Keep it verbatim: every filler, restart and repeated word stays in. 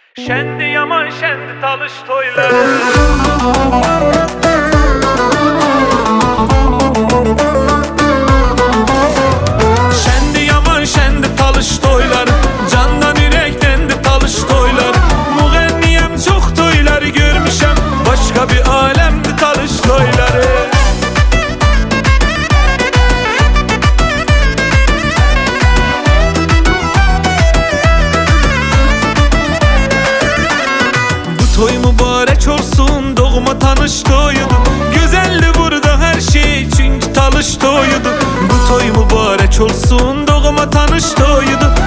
Şendi yaman şendi talış toyları. Şendi yaman şendi talış toyları. Candan yürektendi talış toyları. Müğenniyem çok toyları görmüşem. Başka bir alemdi talış toyları. Toy mübarek olsun, doğma tanış toyudu. Güzeldi burada her şey, çünkü talış toyudu. Bu toy mübarek olsun, doğma tanış toyudu.